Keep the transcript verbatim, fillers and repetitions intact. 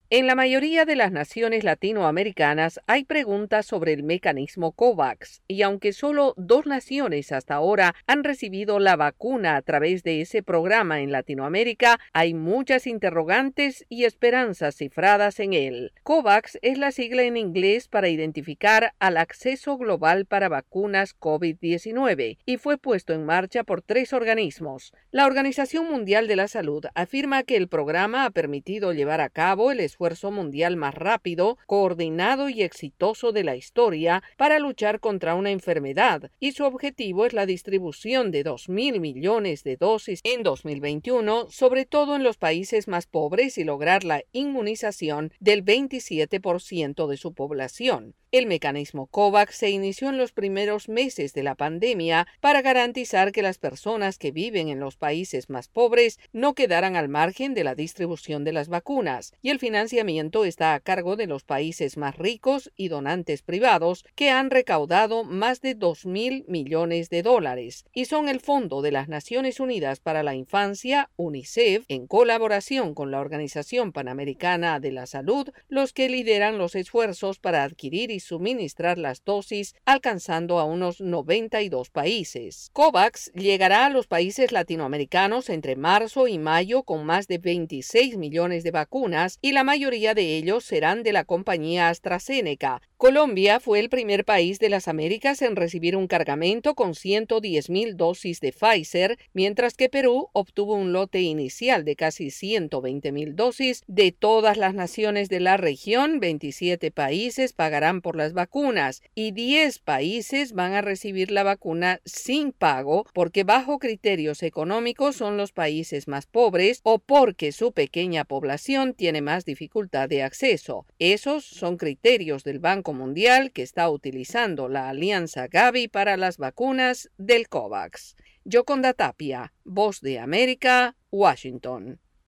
En la mayoría de las naciones latinoamericanas hay preguntas sobre el mecanismo COVAX, y aunque solo dos naciones hasta ahora han recibido la vacuna a través de ese programa en Latinoamérica, hay muchas interrogantes y esperanzas cifradas en él. COVAX es la sigla en inglés para identificar al acceso global para vacunas COVID diecinueve y fue puesto en marcha por tres organismos. La Organización Mundial de la Salud afirma que el programa ha permitido llevar a cabo el esfuerzo esfuerzo mundial más rápido, coordinado y exitoso de la historia para luchar contra una enfermedad, y su objetivo es la distribución de dos mil millones de dosis en dos mil veintiuno, sobre todo en los países más pobres, y lograr la inmunización del veintisiete por ciento de su población. El mecanismo COVAX se inició en los primeros meses de la pandemia para garantizar que las personas que viven en los países más pobres no quedaran al margen de la distribución de las vacunas, y el financiamiento está a cargo de los países más ricos y donantes privados, que han recaudado más de dos mil millones de dólares, y son el Fondo de las Naciones Unidas para la Infancia, UNICEF, en colaboración con la Organización Panamericana de la Salud, los que lideran los esfuerzos para adquirir y suministrar las dosis, alcanzando a unos noventa y dos países. COVAX llegará a los países latinoamericanos entre marzo y mayo con más de veintiséis millones de vacunas, y la mayoría de ellos serán de la compañía AstraZeneca. Colombia fue el primer país de las Américas en recibir un cargamento con ciento diez mil dosis de Pfizer, mientras que Perú obtuvo un lote inicial de casi ciento veinte mil dosis. De todas las naciones de la región, veintisiete países pagarán por las vacunas y diez países van a recibir la vacuna sin pago, porque bajo criterios económicos son los países más pobres o porque su pequeña población tiene más dificultad de acceso. Esos son criterios del Banco Mundial, que está utilizando la alianza Gavi para las vacunas del COVAX. Yoconda Tapia, Voz de América, Washington.